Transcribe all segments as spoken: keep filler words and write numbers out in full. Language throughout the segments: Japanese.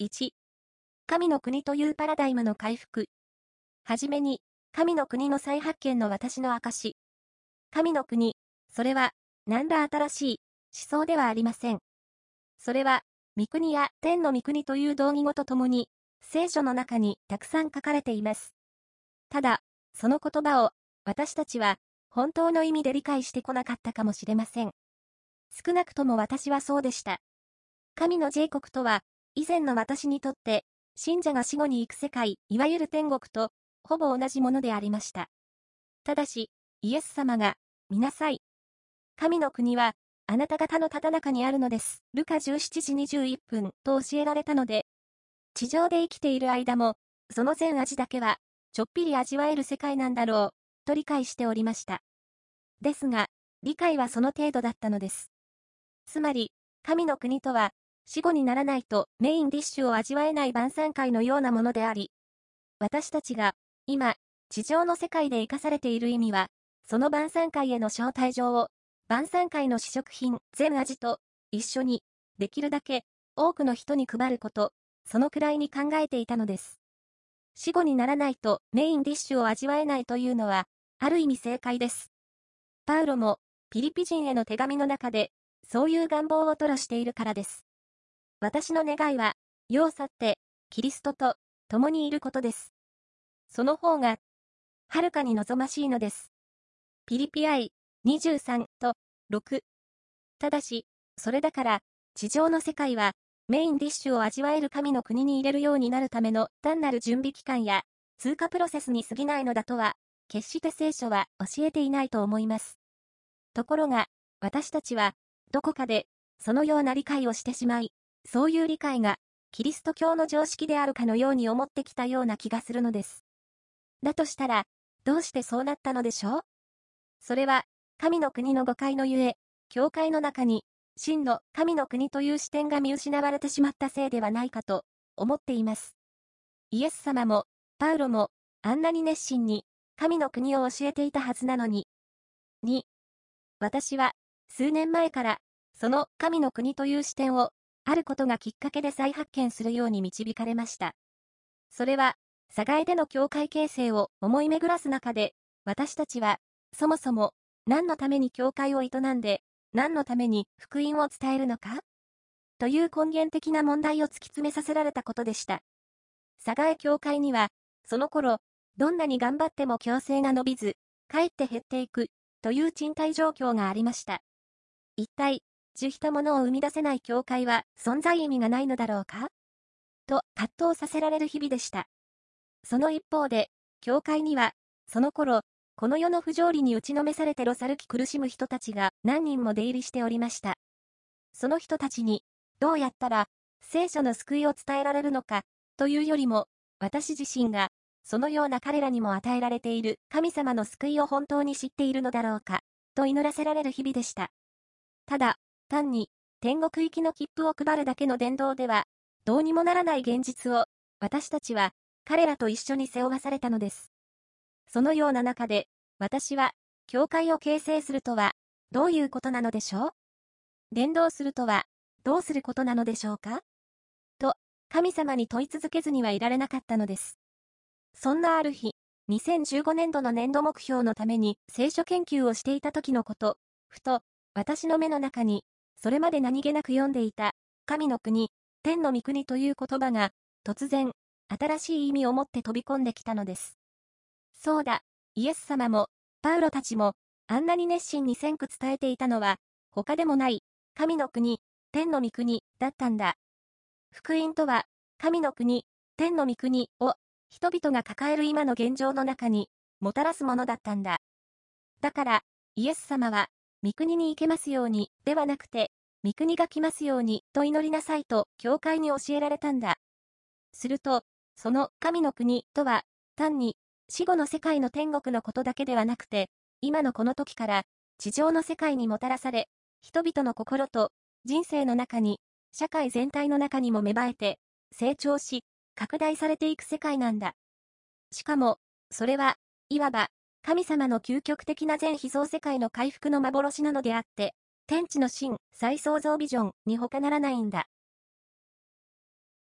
いち、神の国というパラダイムの回復。はじめに、神の国の再発見の私の証。神の国、それは、何ら新しい思想ではありません。それは、御国や天の御国という同義語とともに、聖書の中にたくさん書かれています。ただ、その言葉を、私たちは、本当の意味で理解してこなかったかもしれません。少なくとも私はそうでした。神のジェイ国とは、以前の私にとって、信者が死後に行く世界、いわゆる天国と、ほぼ同じものでありました。ただし、イエス様が、見なさい。神の国は、あなた方のただ中にあるのです。ルカじゅうしちじにじゅういっぷんと教えられたので、地上で生きている間も、その全味だけは、ちょっぴり味わえる世界なんだろう、と理解しておりました。ですが、理解はその程度だったのです。つまり、神の国とは、死後にならないとメインディッシュを味わえない晩餐会のようなものであり、私たちが、今、地上の世界で生かされている意味は、その晩餐会への招待状を、晩餐会の試食品、全味と、一緒に、できるだけ、多くの人に配ること、そのくらいに考えていたのです。死後にならないとメインディッシュを味わえないというのは、ある意味正解です。パウロも、ピリピ人への手紙の中で、そういう願望を吐露しているからです。私の願いは、世を去って、キリストと共にいることです。その方が、はるかに望ましいのです。ピリピアイにじゅうさんとろく。ただし、それだから、地上の世界は、メインディッシュを味わえる神の国に入れるようになるための単なる準備期間や、通過プロセスに過ぎないのだとは、決して聖書は教えていないと思います。ところが、私たちは、どこかで、そのような理解をしてしまい、そういう理解が、キリスト教の常識であるかのように思ってきたような気がするのです。だとしたら、どうしてそうなったのでしょう？それは、神の国の誤解のゆえ、教会の中に、真の神の国という視点が見失われてしまったせいではないかと、思っています。イエス様も、パウロも、あんなに熱心に、神の国を教えていたはずなのに。に、私は、数年前から、その神の国という視点を、あることがきっかけで再発見するように導かれました。それは、佐賀での教会形成を思い巡らす中で、私たちは、そもそも、何のために教会を営んで、何のために福音を伝えるのかという根源的な問題を突き詰めさせられたことでした。佐賀教会には、その頃、どんなに頑張っても教制が伸びず、かえって減っていく、という賃貸状況がありました。一体、樹したものを生み出せない教会は存在意味がないのだろうかと葛藤させられる日々でした。その一方で、教会には、その頃、この世の不条理に打ちのめされてろさるき苦しむ人たちが何人も出入りしておりました。その人たちに、どうやったら、聖書の救いを伝えられるのか、というよりも、私自身が、そのような彼らにも与えられている神様の救いを本当に知っているのだろうか、と祈らせられる日々でした。ただ、単に、天国行きの切符を配るだけの伝道では、どうにもならない現実を、私たちは、彼らと一緒に背負わされたのです。そのような中で、私は、教会を形成するとは、どういうことなのでしょう？伝道するとは、どうすることなのでしょうか？と、神様に問い続けずにはいられなかったのです。そんなある日、にせんじゅうごねんどの年度目標のために聖書研究をしていた時のこと、ふと、私の目の中に、それまで何気なく読んでいた、神の国、天の御国という言葉が、突然、新しい意味を持って飛び込んできたのです。そうだ、イエス様も、パウロたちも、あんなに熱心に宣句伝えていたのは、他でもない、神の国、天の御国、だったんだ。福音とは、神の国、天の御国を、人々が抱える今の現状の中に、もたらすものだったんだ。だから、イエス様は、御国に行けますように、ではなくて、御国が来ますように、と祈りなさいと、教会に教えられたんだ。すると、その神の国とは、単に、死後の世界の天国のことだけではなくて、今のこの時から、地上の世界にもたらされ、人々の心と、人生の中に、社会全体の中にも芽生えて、成長し、拡大されていく世界なんだ。しかも、それは、いわば、神様の究極的な全被造世界の回復の幻なのであって、天地の真、再創造ビジョンに他ならないんだ。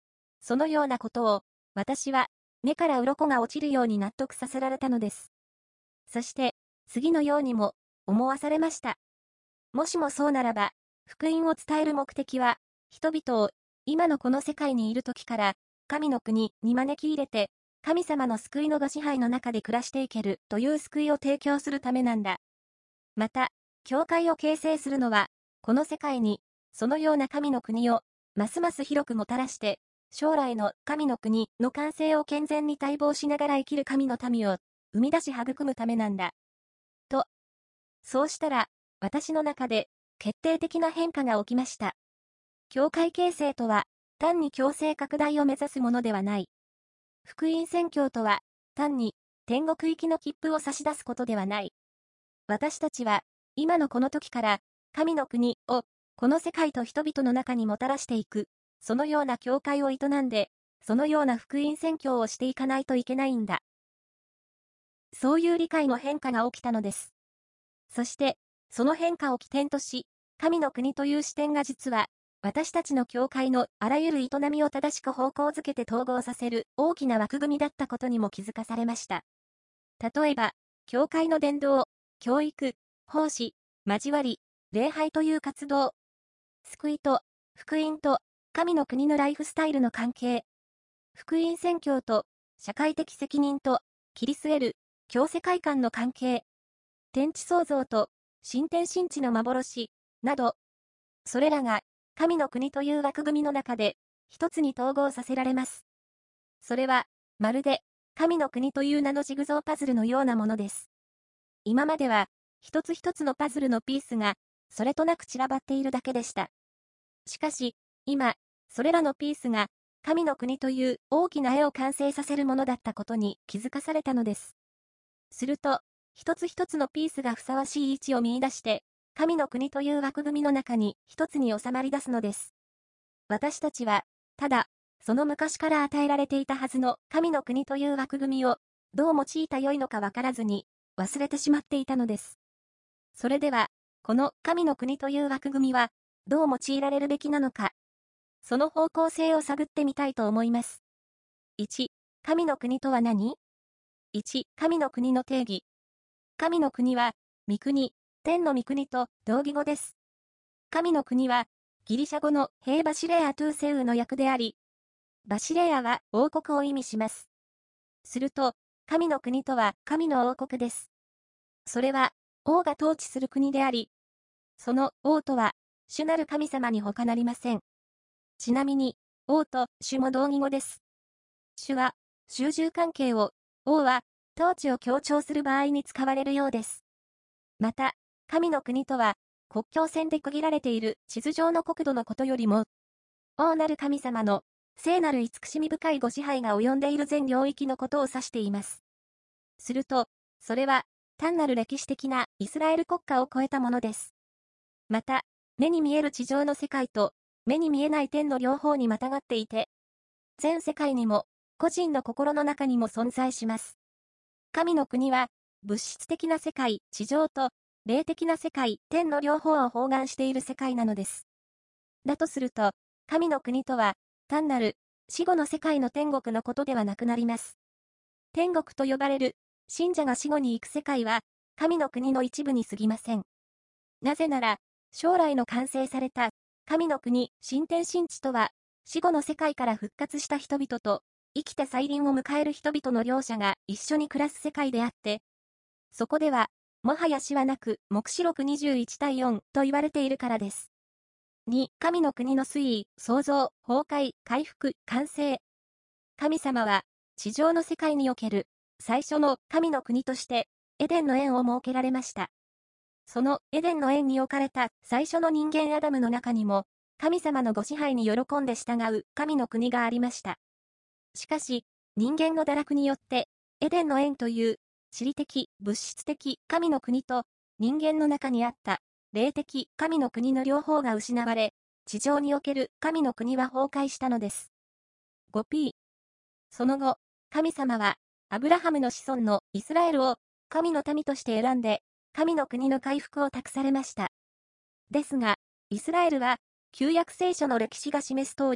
そのようなことを、私は、目から鱗が落ちるように納得させられたのです。そして、次のようにも、思わされました。もしもそうならば、福音を伝える目的は、人々を、今のこの世界にいる時から、神の国に招き入れて、神様の救いのご支配の中で暮らしていけるという救いを提供するためなんだ。また、教会を形成するのは、この世界に、そのような神の国を、ますます広くもたらして、将来の神の国の完成を健全に待望しながら生きる神の民を、生み出し育むためなんだ。と。そうしたら、私の中で、決定的な変化が起きました。教会形成とは、単に強制拡大を目指すものではない。福音宣教とは、単に、天国行きの切符を差し出すことではない。私たちは、今のこの時から、神の国を、この世界と人々の中にもたらしていく、そのような教会を営んで、そのような福音宣教をしていかないといけないんだ。そういう理解の変化が起きたのです。そして、その変化を起点とし、神の国という視点が実は、私たちの教会のあらゆる営みを正しく方向づけて統合させる大きな枠組みだったことにも気づかされました。例えば、教会の伝道、教育、奉仕、交わり、礼拝という活動、救いと、福音と、神の国のライフスタイルの関係、福音宣教と、社会的責任と、切り据える、教世界観の関係、天地創造と、新天新地の幻、など、それらが、神の国という枠組みの中で、一つに統合させられます。それは、まるで、神の国という名のジグゾーパズルのようなものです。今までは、一つ一つのパズルのピースが、それとなく散らばっているだけでした。しかし、今、それらのピースが、神の国という大きな絵を完成させるものだったことに気づかされたのです。すると、一つ一つのピースがふさわしい位置を見出して、神の国という枠組みの中に一つに収まり出すのです。私たちは、ただ、その昔から与えられていたはずの神の国という枠組みを、どう用いた良いのかわからずに、忘れてしまっていたのです。それでは、この神の国という枠組みは、どう用いられるべきなのか、その方向性を探ってみたいと思います。いち、神の国とは何？ いち、神の国の定義。神の国は、御国、天の御国と同義語です。神の国は、ギリシャ語のヘーバシレアトゥーセウの訳であり、バシレアは王国を意味します。すると、神の国とは神の王国です。それは、王が統治する国であり、その王とは、主なる神様に他なりません。ちなみに、王と主も同義語です。主は、従従関係を、王は、統治を強調する場合に使われるようです。また、神の国とは、国境線で区切られている地図上の国土のことよりも、王なる神様の、聖なる慈しみ深いご支配が及んでいる全領域のことを指しています。すると、それは、単なる歴史的なイスラエル国家を超えたものです。また、目に見える地上の世界と、目に見えない天の両方にまたがっていて、全世界にも、個人の心の中にも存在します。神の国は、物質的な世界、地上と、霊的な世界、天の両方を包含している世界なのです。だとすると、神の国とは、単なる、死後の世界の天国のことではなくなります。天国と呼ばれる、信者が死後に行く世界は、神の国の一部に過ぎません。なぜなら、将来の完成された、神の国、新天新地とは、死後の世界から復活した人々と、生きて再臨を迎える人々の両者が一緒に暮らす世界であって、そこでは、もはや死はなく、黙示録にじゅういちたいよんと言われているからです。に、神の国の推移、創造、崩壊、回復、完成。神様は、地上の世界における、最初の神の国として、エデンの園を設けられました。そのエデンの園に置かれた最初の人間アダムの中にも、神様のご支配に喜んで従う神の国がありました。しかし、人間の堕落によって、エデンの園という、地理的、物質的、神の国と、人間の中にあった、霊的、神の国の両方が失われ、地上における神の国は崩壊したのです。ごピー。その後、神様は、アブラハムの子孫のイスラエルを、神の民として選んで、神の国の回復を託されました。ですが、イスラエルは、旧約聖書の歴史が示す通り、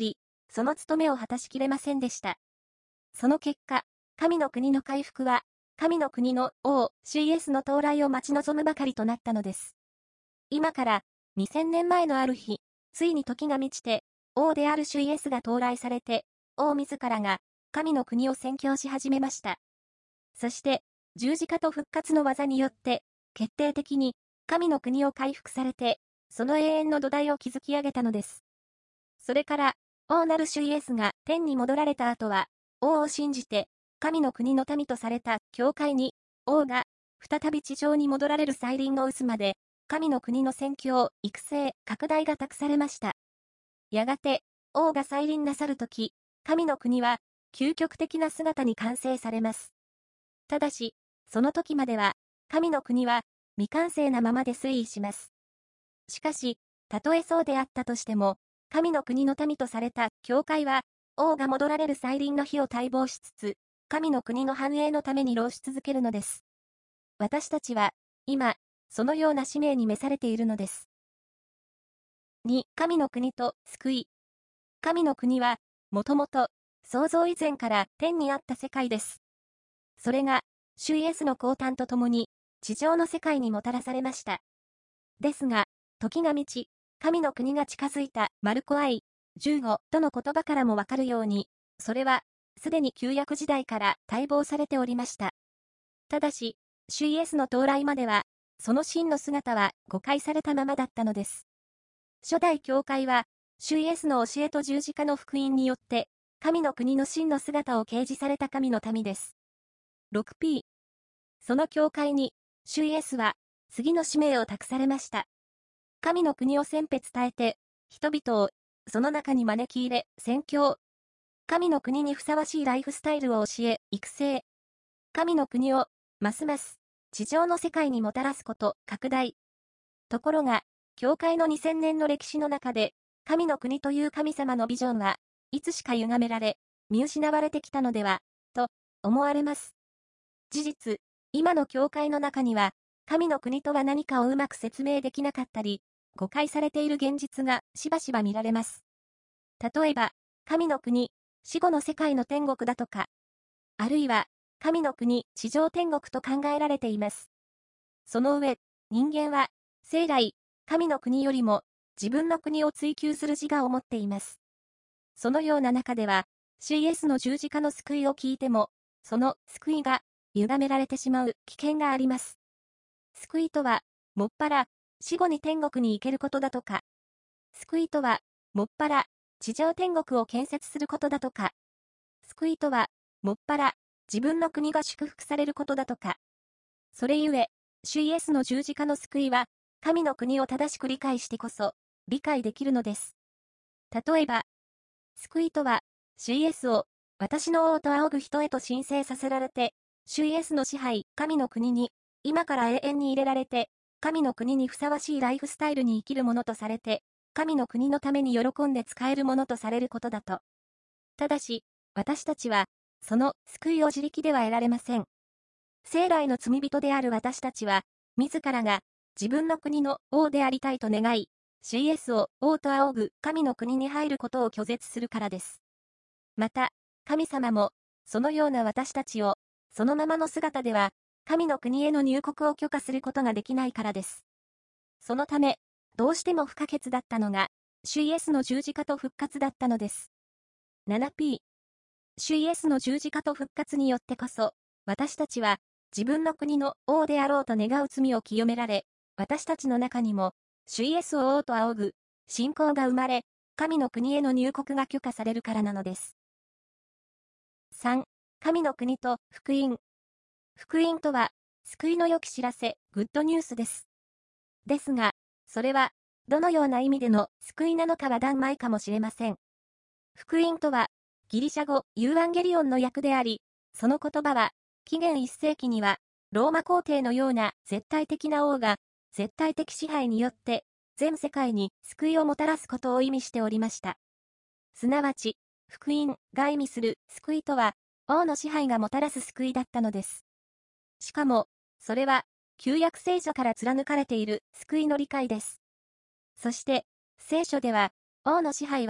その務めを果たしきれませんでした。その結果、神の国の回復は、神の国の王、シーエスの到来を待ち望むばかりとなったのです。今からにせんねんまえのある日、ついに時が満ちて、王であるシーエスが到来されて、王自らが神の国を宣教し始めました。そして、十字架と復活の技によって、決定的に神の国を回復されて、その永遠の土台を築き上げたのです。それから、王なる主イエスが天に戻られた後は、王を信じて、神の国の民とされた教会に、王が再び地上に戻られる再臨の渦まで、神の国の宣教、育成、拡大が託されました。やがて、王が再臨なさるとき、神の国は、究極的な姿に完成されます。ただし、その時までは、神の国は、未完成なままで推移します。しかし、たとえそうであったとしても、神の国の民とされた教会は、王が戻られる再臨の日を待望しつつ、神の国の繁栄のために労し続けるのです。私たちは、今、そのような使命に召されているのです。に、神の国と救い。神の国は、もともと、創造以前から天にあった世界です。それが、主イエスの降誕とともに、地上の世界にもたらされました。ですが、時が満ち、神の国が近づいたマルコ愛じゅうごとの言葉からもわかるように、それは、すでに旧約時代から待望されておりました。ただし、主イエスの到来までは、その真の姿は誤解されたままだったのです。初代教会は、主イエスの教えと十字架の福音によって、神の国の真の姿を掲示された神の民です。ろくピー。その教会に、主イエスは、次の使命を託されました。神の国を宣ぺ伝えて、人々を、その中に招き入れ、宣教。神の国にふさわしいライフスタイルを教え、育成。神の国を、ますます、地上の世界にもたらすこと、拡大。ところが、教会のにせんねんの歴史の中で、神の国という神様のビジョンは、いつしか歪められ、見失われてきたのでは、と、思われます。事実、今の教会の中には、神の国とは何かをうまく説明できなかったり、誤解されている現実がしばしば見られます。例えば、神の国、死後の世界の天国だとか、あるいは、神の国、地上天国と考えられています。その上、人間は、生来、神の国よりも、自分の国を追求する自我を持っています。そのような中では、シーエスの十字架の救いを聞いても、その救いが、歪められてしまう危険があります。救いとは、もっぱら、死後に天国に行けることだとか。救いとは、もっぱら、地上天国を建設することだとか。救いとは、もっぱら、自分の国が祝福されることだとか。それゆえ、主イエスの十字架の救いは、神の国を正しく理解してこそ、理解できるのです。例えば、救いとは、主イエスを、私の王と仰ぐ人へと申請させられて、主イエスの支配、神の国に、今から永遠に入れられて、神の国にふさわしいライフスタイルに生きるものとされて、神の国のために喜んで使えるものとされることだと。ただし、私たちは、その救いを自力では得られません。生来の罪人である私たちは、自らが自分の国の王でありたいと願い、シーエス を王と仰ぐ神の国に入ることを拒絶するからです。また、神様も、そのような私たちを、そのままの姿では、神の国への入国を許可することができないからです。そのため、どうしても不可欠だったのが、主イエスの十字架と復活だったのです。ななピー。主イエスの十字架と復活によってこそ、私たちは、自分の国の王であろうと願う罪を清められ、私たちの中にも、主イエスを王と仰ぐ、信仰が生まれ、神の国への入国が許可されるからなのです。さん、神の国と福音。福音とは、救いの良き知らせ、グッドニュースです。ですが、それは、どのような意味での救いなのかは断枚かもしれません。福音とは、ギリシャ語、ユーアンゲリオンの訳であり、その言葉は、紀元いっ世紀には、ローマ皇帝のような絶対的な王が、絶対的支配によって、全世界に救いをもたらすことを意味しておりました。すなわち、福音が意味する救いとは、王の支配がもたらす救いだったのです。しかも、それは、旧約聖書から貫かれている救いの理解です。そして、聖書では、王の支配は、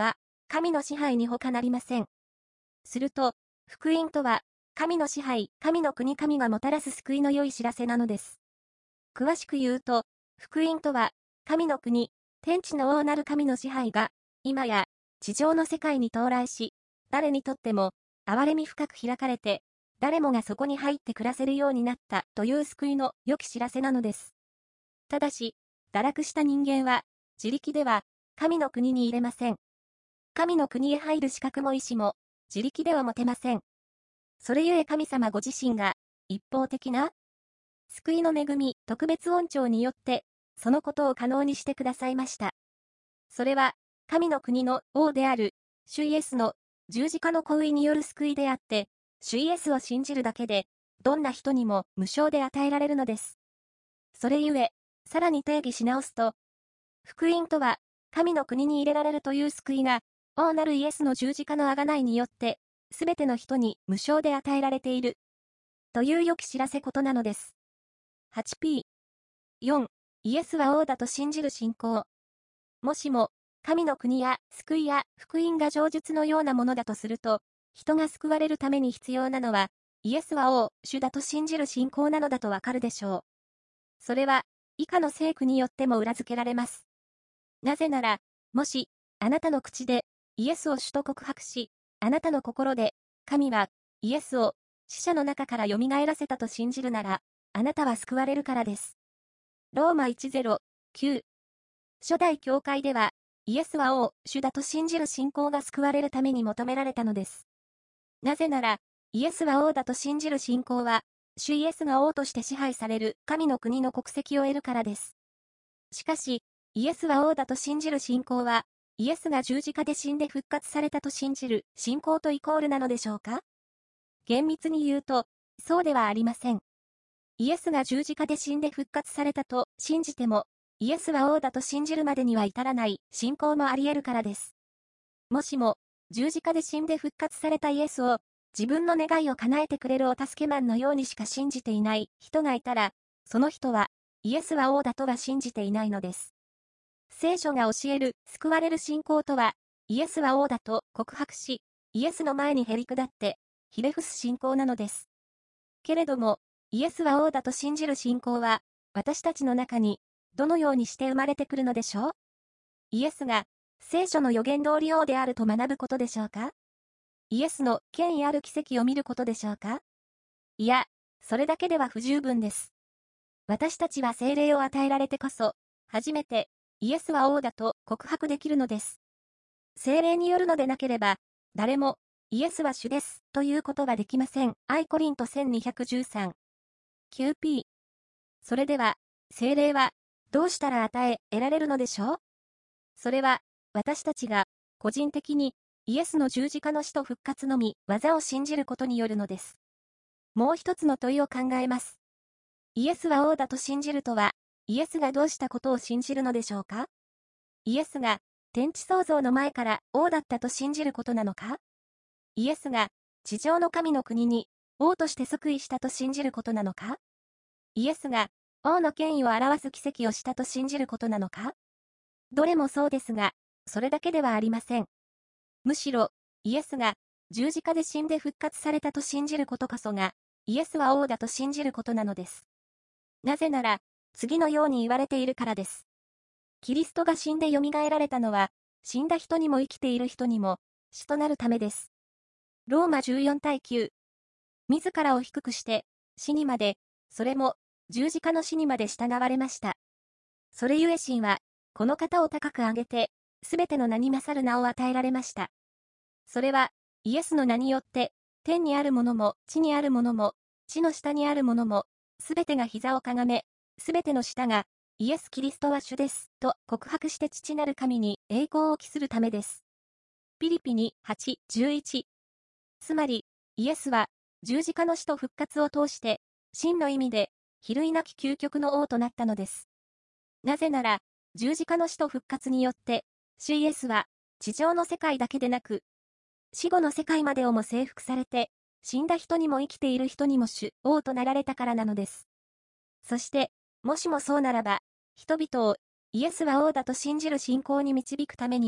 神の支配に他なりません。すると、福音とは、神の支配、神の国神がもたらす救いの良い知らせなのです。詳しく言うと、福音とは、神の国、天地の王なる神の支配が、今や、地上の世界に到来し、誰にとっても、憐れみ深く開かれて、誰もがそこに入って暮らせるようになったという救いの良き知らせなのです。ただし、堕落した人間は、自力では、神の国に入れません。神の国へ入る資格も意志も、自力では持てません。それゆえ神様ご自身が、一方的な、救いの恵み、特別恩寵によって、そのことを可能にしてくださいました。それは、神の国の王である、主イエスの十字架の行為による救いであって、主イエスを信じるだけで、どんな人にも無償で与えられるのです。それゆえ、さらに定義し直すと、福音とは、神の国に入れられるという救いが、王なるイエスの十字架の贖いによって、すべての人に無償で与えられている、という良き知らせことなのです。はちピー。よん、イエスは王だと信じる信仰。もしも、神の国や救いや福音が上述のようなものだとすると、人が救われるために必要なのは、イエスは王、主だと信じる信仰なのだとわかるでしょう。それは、以下の聖句によっても裏付けられます。なぜなら、もし、あなたの口で、イエスを主と告白し、あなたの心で、神は、イエスを、死者の中から蘇らせたと信じるなら、あなたは救われるからです。ローマ いちたいゼロ、きゅう。初代教会では、イエスは王、主だと信じる信仰が救われるために求められたのです。なぜなら、イエスは王だと信じる信仰は、主イエスが王として支配される神の国の国籍を得るからです。しかし、イエスは王だと信じる信仰は、イエスが十字架で死んで復活されたと信じる信仰とイコールなのでしょうか？厳密に言うと、そうではありません。イエスが十字架で死んで復活されたと信じても、イエスは王だと信じるまでには至らない信仰もあり得るからです。もしも、十字架で死んで復活されたイエスを、自分の願いを叶えてくれるお助けマンのようにしか信じていない人がいたら、その人は、イエスは王だとは信じていないのです。聖書が教える救われる信仰とは、イエスは王だと告白し、イエスの前にへり下って、ひれ伏す信仰なのです。けれども、イエスは王だと信じる信仰は、私たちの中に、どのようにして生まれてくるのでしょう？イエスが、聖書の予言通り王であると学ぶことでしょうか？イエスの権威ある奇跡を見ることでしょうか？いや、それだけでは不十分です。私たちは聖霊を与えられてこそ、初めて、イエスは王だと告白できるのです。聖霊によるのでなければ、誰も、イエスは主です、ということはできません。アイコリントせんにひゃくじゅうさん。きゅうピー。それでは、聖霊は、どうしたら与え、得られるのでしょう？それは、私たちが、個人的に、イエスの十字架の死と復活のみ、技を信じることによるのです。もう一つの問いを考えます。イエスは王だと信じるとは、イエスがどうしたことを信じるのでしょうか？イエスが、天地創造の前から王だったと信じることなのか？イエスが、地上の神の国に、王として即位したと信じることなのか？イエスが、王の権威を表す奇跡をしたと信じることなのか？どれもそうですが、それだけではありません。むしろ、イエスが、十字架で死んで復活されたと信じることこそが、イエスは王だと信じることなのです。なぜなら、次のように言われているからです。キリストが死んで蘇られたのは、死んだ人にも生きている人にも、死となるためです。ローマじゅうよんたいきゅう。自らを低くして、死にまで、それも、十字架の死にまで従われました。それゆえ神は、この方を高く上げて、すべての名に勝る名を与えられました。それは、イエスの名によって、天にあるものも、地にあるものも、地の下にあるものも、すべてが膝をかがめ、すべての舌が、イエス・キリストは主です、と告白して父なる神に栄光を期するためです。ピリピにはち、じゅういち。つまり、イエスは、十字架の死と復活を通して、真の意味で、比類なき究極の王となったのです。なぜなら、十字架の死と復活によって、主イエスは、地上の世界だけでなく、死後の世界までをも征服されて、死んだ人にも生きている人にも主、王となられたからなのです。そして、もしもそうならば、人々を、イエスは王だと信じる信仰に導くためには、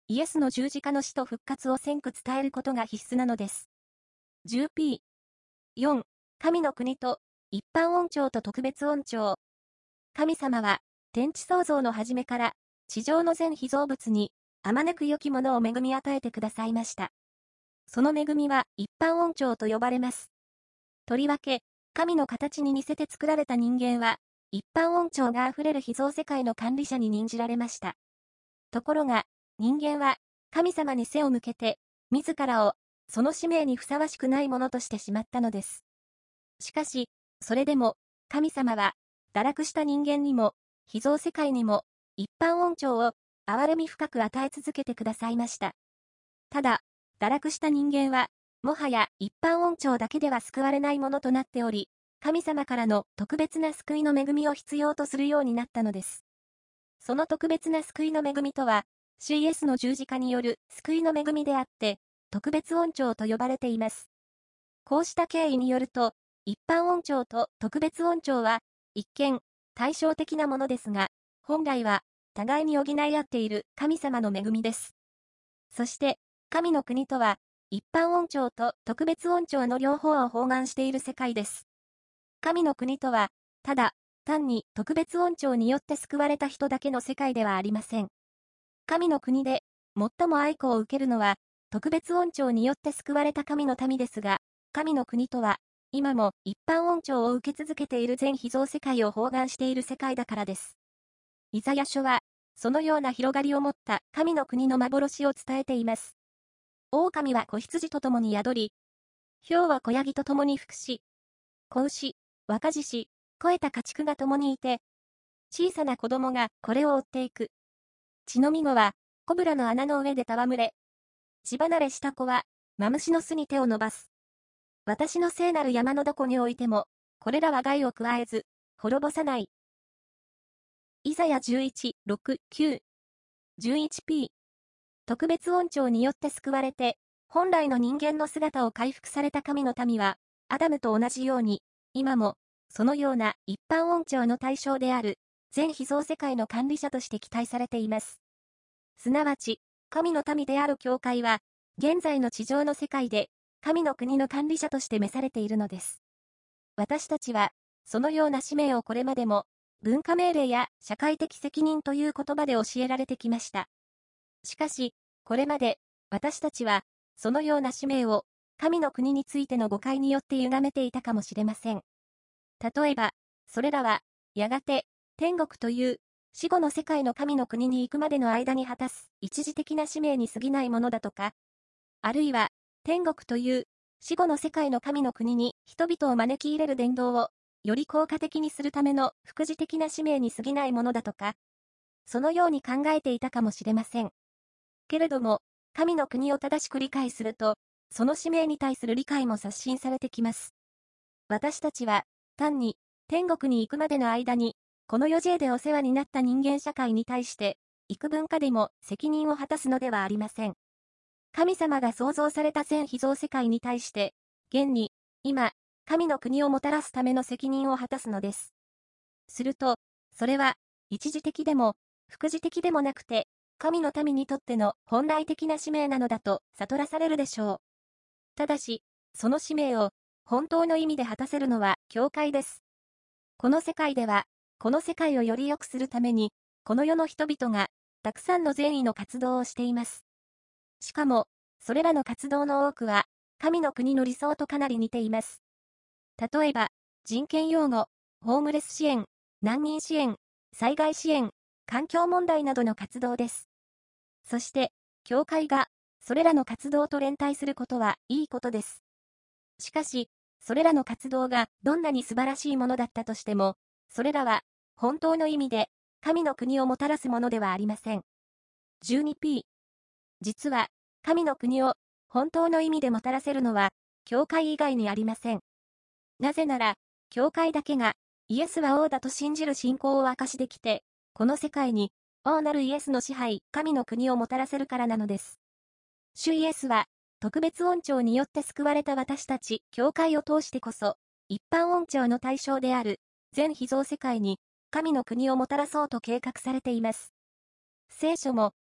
イエスの十字架の死と復活を先駆伝えることが必須なのです。じゅうピー。よん、神の国と一般恩寵と特別恩寵。神様は、天地創造の初めから、地上の全被造物に、あまねく良きものを恵み与えてくださいました。その恵みは一般恩寵と呼ばれます。とりわけ、神の形に似せて作られた人間は、一般恩寵があふれる被造世界の管理者に任じられました。ところが、人間は、神様に背を向けて、自らを、その使命にふさわしくないものとしてしまったのです。しかし、それでも、神様は、堕落した人間にも、被造世界にも、一般恩寵を、憐れみ深く与え続けてくださいました。ただ、堕落した人間は、もはや一般恩寵だけでは救われないものとなっており、神様からの特別な救いの恵みを必要とするようになったのです。その特別な救いの恵みとは、主イエスの十字架による救いの恵みであって、特別恩寵と呼ばれています。こうした経緯によると、一般恩寵と特別恩寵は、一見、対照的なものですが、本来は、互いに補い合っている神様の恵みです。そして、神の国とは、一般恩寵と特別恩寵の両方を包含している世界です。神の国とは、ただ、単に特別恩寵によって救われた人だけの世界ではありません。神の国で、最も愛子を受けるのは、特別恩寵によって救われた神の民ですが、神の国とは、今も一般恩寵を受け続けている全被造世界を包含している世界だからです。イザヤ書は、そのような広がりを持った神の国の幻を伝えています。狼は子羊と共に宿り、豹は子ヤギと共に伏し、子牛、若獅子、肥えた家畜が共にいて、小さな子供がこれを追っていく。血のみ子は、コブラの穴の上で戯れ、血離れした子は、マムシの巣に手を伸ばす。私の聖なる山のどこにおいても、これらは害を加えず、滅ぼさない。イザヤじゅういち、ろく、きゅう。じゅういちピー。特別恩寵によって救われて、本来の人間の姿を回復された神の民は、アダムと同じように、今も、そのような一般恩寵の対象である、全被造世界の管理者として期待されています。すなわち、神の民である教会は、現在の地上の世界で、神の国の管理者として召されているのです。私たちは、そのような使命をこれまでも、文化命令や社会的責任という言葉で教えられてきました。しかし、これまで、私たちは、そのような使命を、神の国についての誤解によって歪めていたかもしれません。例えば、それらは、やがて、天国という、死後の世界の神の国に行くまでの間に果たす一時的な使命に過ぎないものだとか、あるいは、天国という死後の世界の神の国に人々を招き入れる伝道をより効果的にするための副次的な使命に過ぎないものだとか、そのように考えていたかもしれません。けれども、神の国を正しく理解すると、その使命に対する理解も刷新されてきます。私たちは、単に天国に行くまでの間に、この世世でお世話になった人間社会に対して、幾分かでも責任を果たすのではありません。神様が創造された全被造世界に対して、現に、今、神の国をもたらすための責任を果たすのです。すると、それは、一時的でも、副次的でもなくて、神の民にとっての本来的な使命なのだと悟らされるでしょう。ただし、その使命を、本当の意味で果たせるのは、教会です。この世界では、この世界をより良くするために、この世の人々が、たくさんの善意の活動をしています。しかも、それらの活動の多くは、神の国の理想とかなり似ています。例えば、人権擁護、ホームレス支援、難民支援、災害支援、環境問題などの活動です。そして、教会が、それらの活動と連帯することはいいことです。しかし、それらの活動がどんなに素晴らしいものだったとしても、それらは、本当の意味で、神の国をもたらすものではありません。じゅうにピー。実は、神の国を本当の意味でもたらせるのは、教会以外にありません。なぜなら、教会だけがイエスは王だと信じる信仰を証しできて、この世界に王なるイエスの支配、神の国をもたらせるからなのです。主イエスは、特別恩寵によって救われた私たち、教会を通してこそ、一般恩寵の対象である全被造世界に神の国をもたらそうと計画されています。聖書も、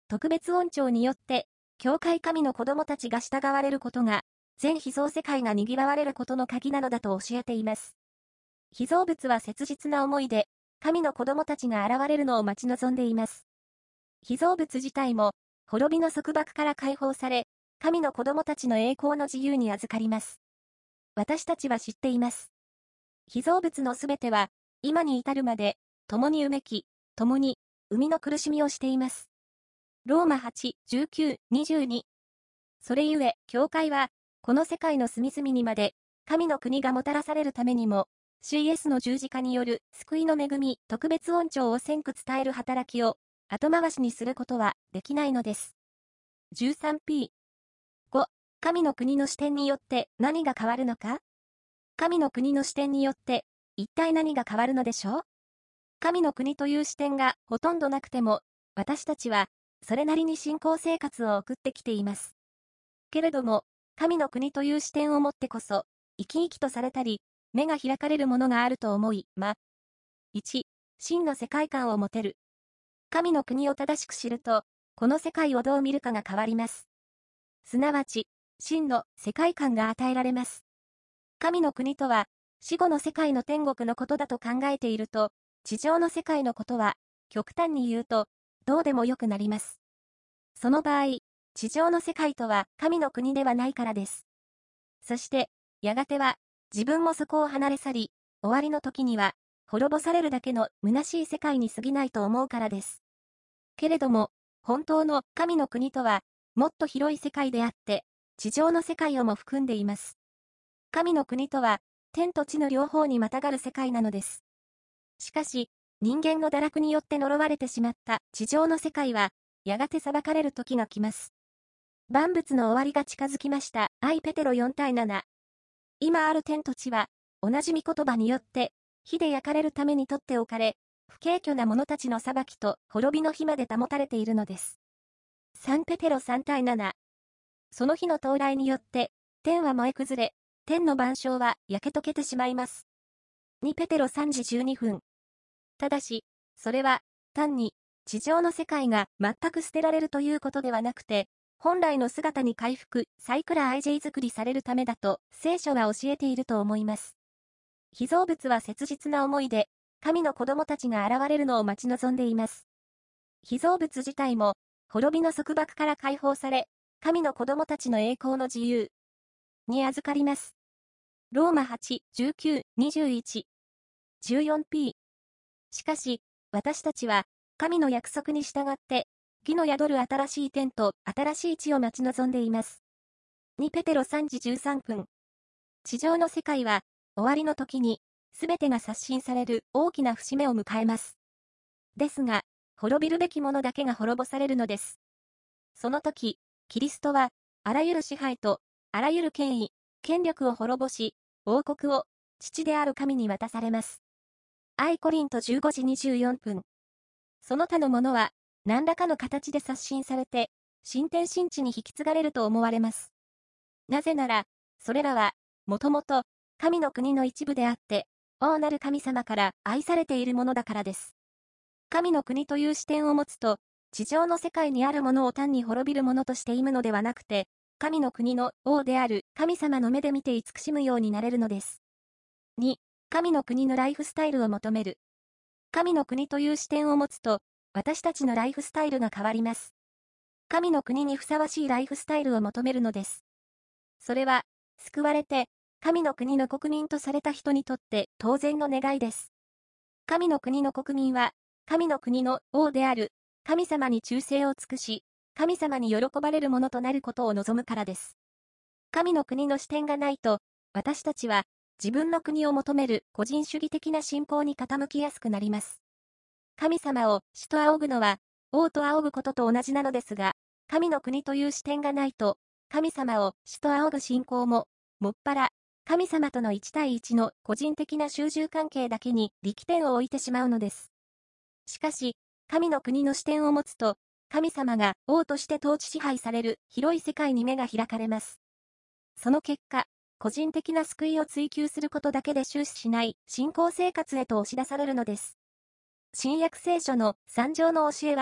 特別恩寵によって、教会神の子供たちが従われることが、全被造世界が賑わわれることの鍵なのだと教えています。被造物は切実な思いで、神の子供たちが現れるのを待ち望んでいます。被造物自体も、滅びの束縛から解放され、神の子供たちの栄光の自由に預かります。私たちは知っています。被造物のすべては、今に至るまで、共にうめき、共に、生みの苦しみをしています。ローマはち、じゅうきゅう、にじゅうに。それゆえ、教会は、この世界の隅々にまで、神の国がもたらされるためにも、主イエスの十字架による救いの恵み、特別恩寵を先駆伝える働きを、後回しにすることはできないのです。じゅうさんピー。ご、神の国の視点によって何が変わるのか？神の国の視点によって、一体何が変わるのでしょう？神の国という視点がほとんどなくても、私たちは、それなりに信仰生活を送ってきています。けれども、神の国という視点を持ってこそ、生き生きとされたり、目が開かれるものがあると思い、ま。いち、真の世界観を持てる。神の国を正しく知ると、この世界をどう見るかが変わります。すなわち、真の世界観が与えられます。神の国とは、死後の世界の天国のことだと考えていると、地上の世界のことは、極端に言うと、どうでもよくなります。その場合、地上の世界とは神の国ではないからです。そして、やがては、自分もそこを離れ去り、終わりの時には、滅ぼされるだけの虚しい世界に過ぎないと思うからです。けれども、本当の神の国とは、もっと広い世界であって、地上の世界をも含んでいます。神の国とは、天と地の両方にまたがる世界なのです。しかし、人間の堕落によって呪われてしまった地上の世界は、やがて裁かれる時が来ます。万物の終わりが近づきました。愛ペテロよんたいなな。今ある天と地は、同じ御言葉によって、火で焼かれるために取っておかれ、不敬虚な者たちの裁きと滅びの日まで保たれているのです。さんペテロさんたいなな。その日の到来によって、天は燃え崩れ、天の万象は焼け溶けてしまいます。にペテロさんじじゅうにふん。ただし、それは、単に、地上の世界が全く捨てられるということではなくて、本来の姿に回復、サイクラ アイジェー 作りされるためだと、聖書は教えていると思います。被造物は切実な思いで、神の子供たちが現れるのを待ち望んでいます。被造物自体も、滅びの束縛から解放され、神の子供たちの栄光の自由に預かります。ローマはち、じゅうきゅう、にじゅういち、じゅうよんピー。しかし、私たちは、神の約束に従って、義の宿る新しい天と新しい地を待ち望んでいます。にペテロさんじじゅうさんふん。地上の世界は、終わりの時に、すべてが刷新される大きな節目を迎えます。ですが、滅びるべきものだけが滅ぼされるのです。その時、キリストは、あらゆる支配と、あらゆる権威、権力を滅ぼし、王国を、父である神に渡されます。愛コリントじゅうごじにじゅうよんふん。その他のものは、何らかの形で刷新されて、新天新地に引き継がれると思われます。なぜなら、それらは、もともと、神の国の一部であって、王なる神様から愛されているものだからです。神の国という視点を持つと、地上の世界にあるものを単に滅びるものとして忌むのではなくて、神の国の王である神様の目で見て慈しむようになれるのです。に、神の国のライフスタイルを求める。神の国という視点を持つと、私たちのライフスタイルが変わります。神の国にふさわしいライフスタイルを求めるのです。それは、救われて、神の国の国民とされた人にとって当然の願いです。神の国の国民は、神の国の王である神様に忠誠を尽くし、神様に喜ばれるものとなることを望むからです。神の国の視点がないと、私たちは自分の国を求める個人主義的な信仰に傾きやすくなります。神様を主と仰ぐのは、王と仰ぐことと同じなのですが、神の国という視点がないと、神様を主と仰ぐ信仰も、もっぱら、神様とのいちたいいちの個人的な習従関係だけに力点を置いてしまうのです。しかし、神の国の視点を持つと、神様が王として統治支配される広い世界に目が開かれます。その結果、個人的な救いを追求することだけで終始しない信仰生活へと押し出されるのです。新約聖書の三条の教えは、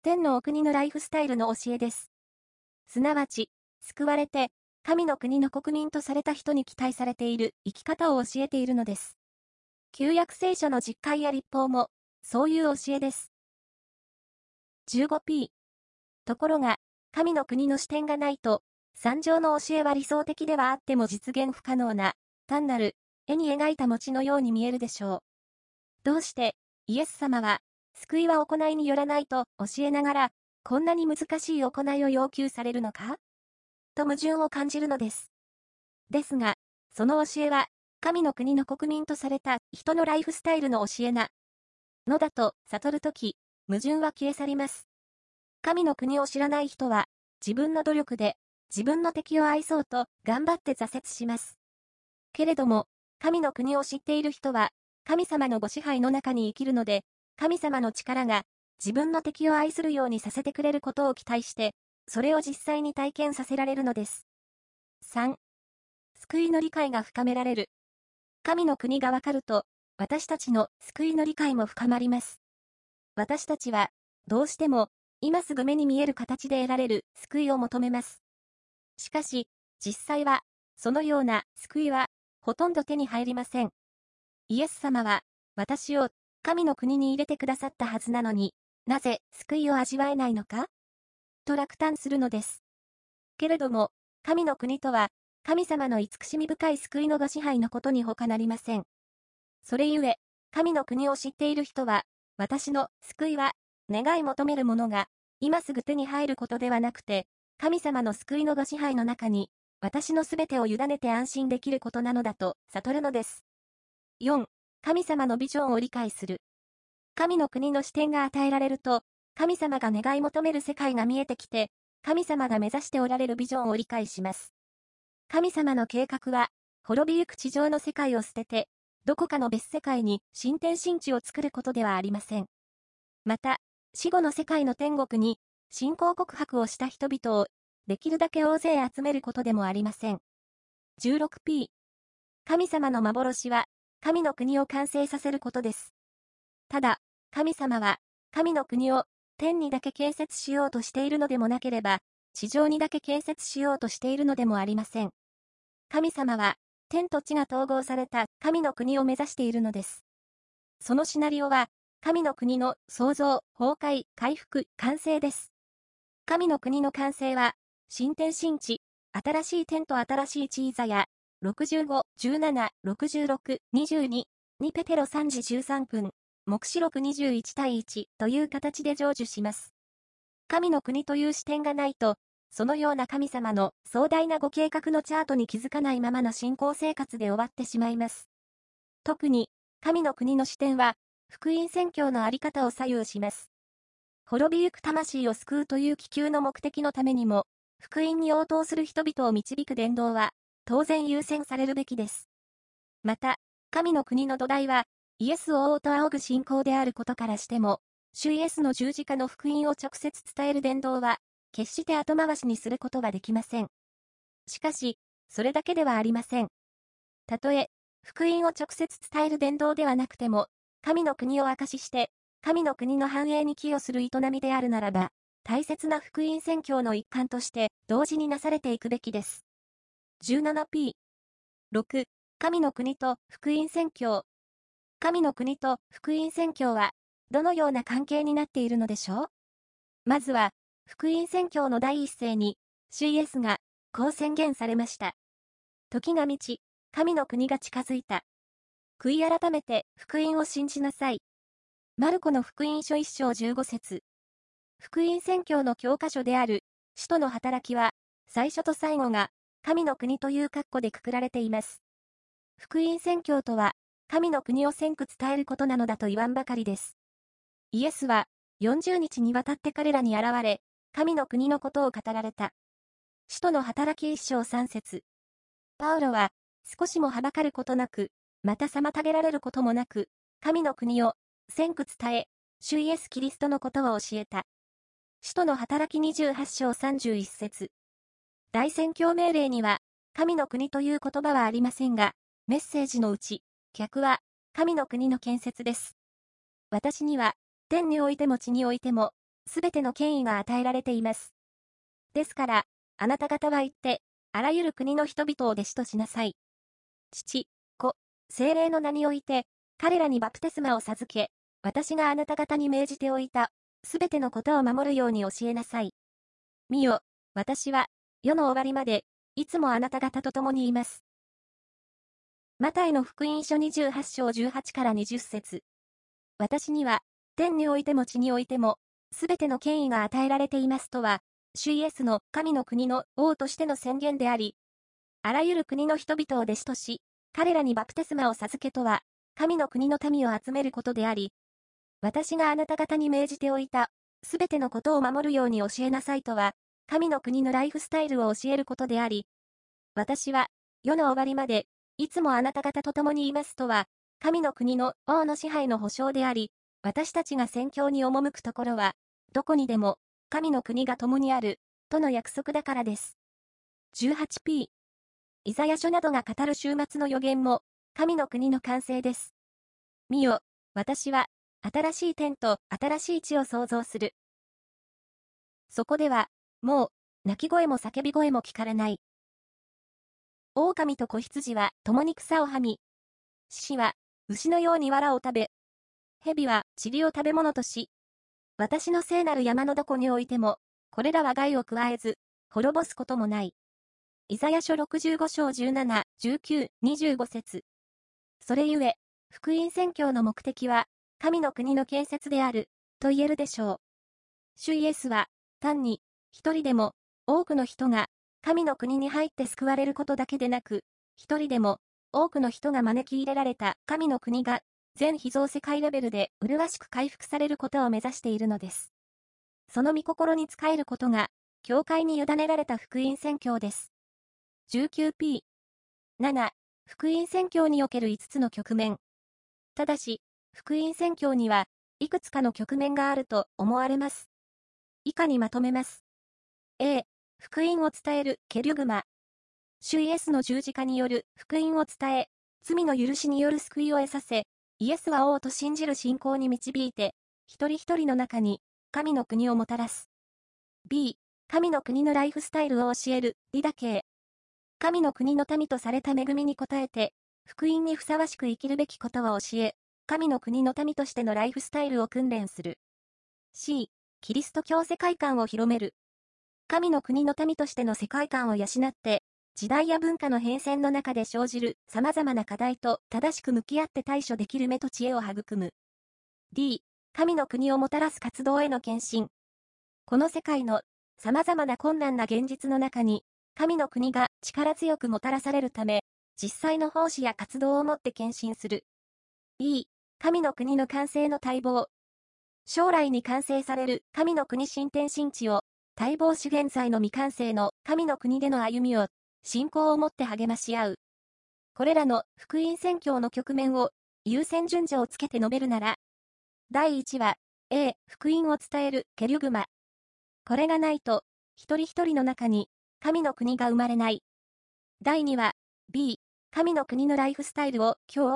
天のお国のライフスタイルの教えです。すなわち、救われて、神の国の国民とされた人に期待されている生き方を教えているのです。旧約聖書の実会や立法も、そういう教えです。じゅうごピー。ところが、神の国の視点がないと、三条の教えは理想的ではあっても実現不可能な、単なる、絵に描いた餅のように見えるでしょう。どうして、イエス様は、救いは行いによらないと教えながら、こんなに難しい行いを要求されるのかと矛盾を感じるのです。ですが、その教えは、神の国の国民とされた人のライフスタイルの教えなのだと悟るとき、矛盾は消え去ります。神の国を知らない人は、自分の努力で自分の敵を愛そうと頑張って挫折します。けれども、神の国を知っている人は、神様のご支配の中に生きるので、神様の力が自分の敵を愛するようにさせてくれることを期待して、それを実際に体験させられるのです。さん. 救いの理解が深められる。神の国がわかると、私たちの救いの理解も深まります。私たちは、どうしても、今すぐ目に見える形で得られる救いを求めます。しかし、実際は、そのような救いは、ほとんど手に入りません。イエス様は、私を神の国に入れてくださったはずなのに、なぜ救いを味わえないのかと落胆するのです。けれども、神の国とは、神様の慈しみ深い救いのご支配のことに他なりません。それゆえ、神の国を知っている人は、私の救いは、願い求めるものが、今すぐ手に入ることではなくて、神様の救いのご支配の中に、私のすべてを委ねて安心できることなのだと悟るのです。よん. 神様のビジョンを理解する。神の国の視点が与えられると、神様が願い求める世界が見えてきて、神様が目指しておられるビジョンを理解します。神様の計画は、滅びゆく地上の世界を捨てて、どこかの別世界に新天新地を作ることではありません。また、死後の世界の天国に、信仰告白をした人々を、できるだけ大勢集めることでもありません。じゅうろくピー。神様の幻は、神の国を完成させることです。ただ、神様は、神の国を、天にだけ建設しようとしているのでもなければ、地上にだけ建設しようとしているのでもありません。神様は、天と地が統合された神の国を目指しているのです。そのシナリオは、神の国の創造、崩壊、回復、完成です。神の国の完成は、新天新地、新しい天と新しい地イザヤ、ろくじゅうご、じゅうなな、ろくじゅうろく、にじゅうに、にペテロさんじじゅうさんぷん、黙示録にじゅういち対いちという形で成就します。神の国という視点がないと、そのような神様の壮大なご計画のチャートに気づかないままの信仰生活で終わってしまいます。特に、神の国の視点は、福音宣教のあり方を左右します。滅びゆく魂を救うという希求の目的のためにも、福音に応答する人々を導く伝道は、当然優先されるべきです。また、神の国の土台は、イエスを王と仰ぐ信仰であることからしても、主イエスの十字架の福音を直接伝える伝道は、決して後回しにすることはできません。しかし、それだけではありません。たとえ、福音を直接伝える伝道ではなくても、神の国を証しして、神の国の繁栄に寄与する営みであるならば、大切な福音宣教の一環として、同時になされていくべきです。じゅうななピー。ろく. 神の国と福音宣教。神の国と福音宣教は、どのような関係になっているのでしょう？まずは、福音宣教の第一声に、主イエスが、こう宣言されました。時が満ち、神の国が近づいた。悔い改めて福音を信じなさい。マルコの福音書一章十五節。福音宣教の教科書である、使徒の働きは、最初と最後が、神の国という括弧でくくられています。福音宣教とは、神の国を宣句伝えることなのだと言わんばかりです。イエスは、よんじゅうにちにわたって彼らに現れ、神の国のことを語られた。使徒の働き一章三節。パウロは、少しもはばかることなく、また妨げられることもなく、神の国を、宣句伝え、主イエスキリストのことを教えた。使徒の働きにじゅうはち章さんじゅういち節。大宣教命令には、神の国という言葉はありませんが、メッセージのうち、客は、神の国の建設です。私には、天においても地においても、 すべての権威が与えられています。ですから、あなた方は言って、あらゆる国の人々を弟子としなさい。父、子、聖霊の名において、彼らにバプテスマを授け、私があなた方に命じておいた、すべてのことを守るように教えなさい。見よ、私は、世の終わりまで、いつもあなた方と共にいます。マタイの福音書にじゅうはち章じゅうはちからにじゅっ節。私には、天においても地においても、すべての権威が与えられていますとは、主イエスの神の国の王としての宣言であり、あらゆる国の人々を弟子とし、彼らにバプテスマを授けとは、神の国の民を集めることであり、私があなた方に命じておいた、すべてのことを守るように教えなさいとは、神の国のライフスタイルを教えることであり、私は、世の終わりまで、いつもあなた方と共にいますとは、神の国の王の支配の保証であり、私たちが宣教に赴くところは、どこにでも、神の国が共にある、との約束だからです。じゅうはちピー。イザヤ書などが語る終末の予言も、神の国の完成です。見よ、私は、新しい天と新しい地を創造する。そこでは、もう、泣き声も叫び声も聞かれない。狼と子羊は共に草をはみ、獅子は牛のように藁を食べ、蛇は塵を食べ物とし、私の聖なる山のどこにおいても、これらは害を加えず、滅ぼすこともない。イザヤ書ろくじゅうご章じゅうなな、じゅうきゅう、にじゅうご節。それゆえ、福音宣教の目的は、神の国の建設である、と言えるでしょう。主イエスは、単に、一人でも、多くの人が、神の国に入って救われることだけでなく、一人でも、多くの人が招き入れられた神の国が、全被造世界レベルで麗しく回復されることを目指しているのです。その御心に仕えることが、教会に委ねられた福音宣教です。じゅうきゅうピー。なな、福音宣教におけるいつつの局面。ただし、福音宣教には、いくつかの局面があると思われます。以下にまとめます。A、福音を伝えるケリュグマ。主イエスの十字架による福音を伝え、罪の許しによる救いを得させ、イエスは王と信じる信仰に導いて、一人一人の中に神の国をもたらす。B、神の国のライフスタイルを教えるリダ系。神の国の民とされた恵みに応えて、福音にふさわしく生きるべきことを教え、神の国の民としてのライフスタイルを訓練する。C、キリスト教世界観を広める。神の国の民としての世界観を養って、時代や文化の変遷の中で生じる様々な課題と正しく向き合って対処できる目と知恵を育む。D、神の国をもたらす活動への献身。この世界の様々な困難な現実の中に、神の国が力強くもたらされるため、実際の奉仕や活動をもって献身する。E、神の国の完成の待望。将来に完成される神の国新天新地を、待望し現在の未完成の神の国での歩みを、信仰をもって励まし合う。これらの福音宣教の局面を優先順序をつけて述べるなら、だいいちは A、福音を伝えるケリュグマ。これがないと、一人一人の中に神の国が生まれない。だいには B、神の国のライフスタイルを教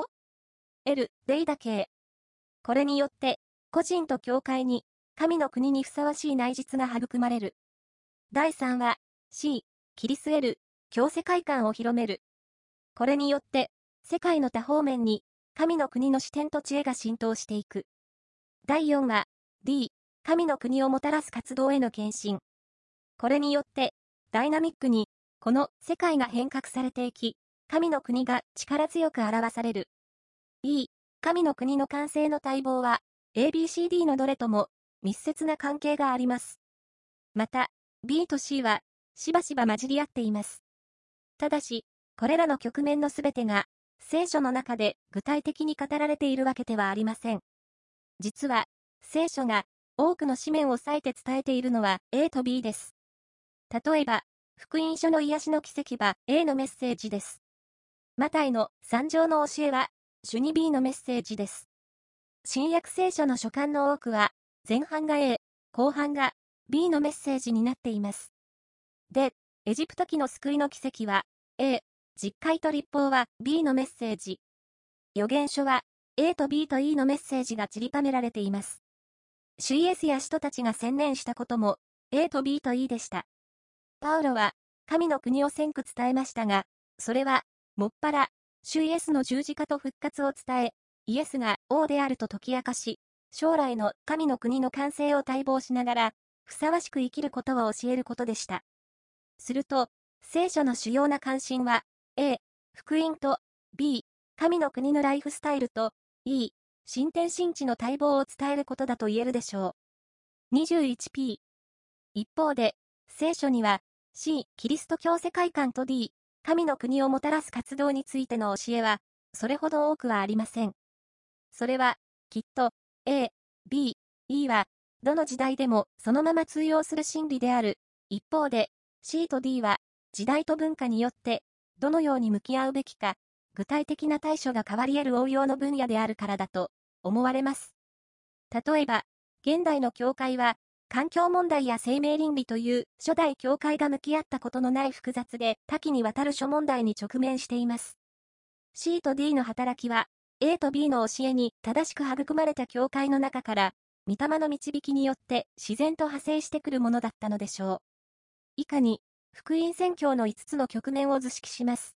L、デイダ系。これによって、個人と教会に神の国にふさわしい内実が育まれる。だいさんは C、キリスエル、教世界観を広める。これによって、世界の多方面に神の国の視点と知恵が浸透していく。だいよんは D、神の国をもたらす活動への献身。これによって、ダイナミックに、この世界が変革されていき、神の国が力強く表される。E、神の国の完成の待望は、エービーシーディー のどれとも密接な関係があります。また、B と C は、しばしば混じり合っています。ただし、これらの局面のすべてが、聖書の中で具体的に語られているわけではありません。実は、聖書が多くの紙面を割いて伝えているのは A と B です。例えば、福音書の癒しの奇跡は A のメッセージです。マタイの三条の教えは、主に B のメッセージです。新約聖書の書簡の多くは、前半が A、後半が B のメッセージになっています。で、エジプト記の救いの奇跡は A、実戒と律法は B のメッセージ。預言書は A と B と E のメッセージが散りばめられています。 主イエスや使徒たちが専念したことも、A と B と E でした。パウロは、神の国を先駆伝えましたが、それは、もっぱら、主イエスの十字架と復活を伝え、イエスが王であると解き明かし、将来の神の国の完成を待望しながら、ふさわしく生きることを教えることでした。すると、聖書の主要な関心は、A、福音と、B、神の国のライフスタイルと、E、新天新地の待望を伝えることだと言えるでしょう。にじゅういちピー。一方で、聖書には、C、キリスト教世界観と D、神の国をもたらす活動についての教えは、それほど多くはありません。それは、きっと、A、B、E は、どの時代でもそのまま通用する真理である。一方で、C と D は、時代と文化によって、どのように向き合うべきか、具体的な対処が変わり得る応用の分野であるからだと、思われます。例えば、現代の教会は、環境問題や生命倫理という初代教会が向き合ったことのない複雑で多岐にわたる諸問題に直面しています。C と D の働きは、A と B の教えに正しく育まれた教会の中から、御霊の導きによって自然と派生してくるものだったのでしょう。以下に、福音宣教のいつつの局面を図式します。